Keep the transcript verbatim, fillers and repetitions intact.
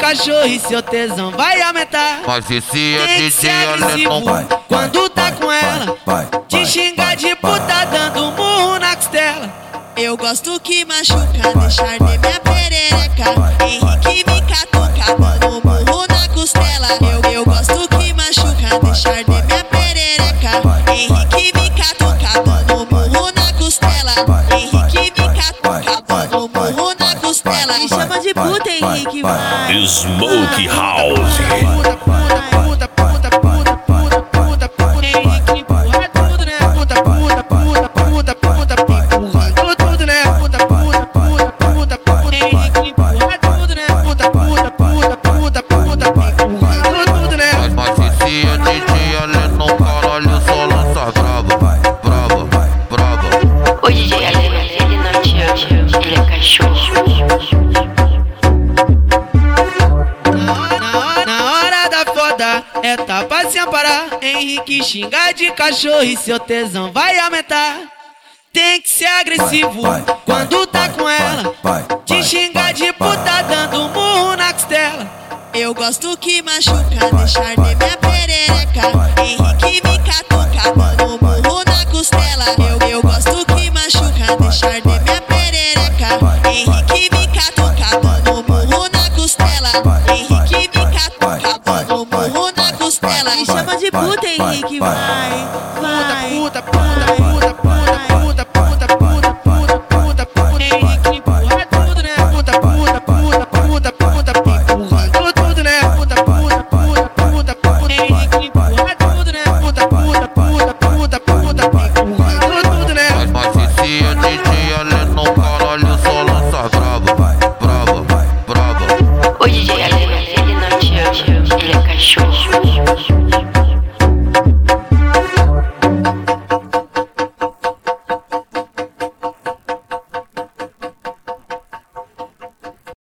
cachorro e seu tesão vai aumentar. Mas esse é Tem que D ser J agressivo Alemão. quando tá com ela. Te xingar de puta dando murro na costela. Eu gosto que machuca, deixar de minha perereca. Henrique me catuca, dando murro na costela. Eu, eu gosto que machuca, deixar de minha perereca. Henrique me catuca, dando murro na costela. Henrique me catuca, dando murro na costela. Me chama de puta, Henrique, vai. Smoke House. Puta, puta, puta, puta, puta, puta, puta, puta. Henrique empurra tudo, né? Puta, puta, puta, puta, puta, empurra tudo, né? Puta, puta, puta, puta, puta. Henrique empurra tudo, né? Puta, puta, puta, puta, puta, empurra tudo, né? Mas esse é D J Alemão, caralho, só lança brava, brava, brava. O D J Alemão, ele não te ama, ele é cachorro. Na hora da foda é tapa sem parar. Henrique xinga de cachorro e seu tesão vai aumentar. Tem que ser agressivo quando tá com ela. Te xingar de puta dando murro na costela. Eu gosto que machuca, deixar de minha perereca. Henrique me catuca, dando murro na costela. Eu, eu gosto que machuca, deixar de minha perereca. Henrique me catuca, dando murro na costela. Henrique me catuca, dando murro na costela. Me chama de puta, Henrique, vai.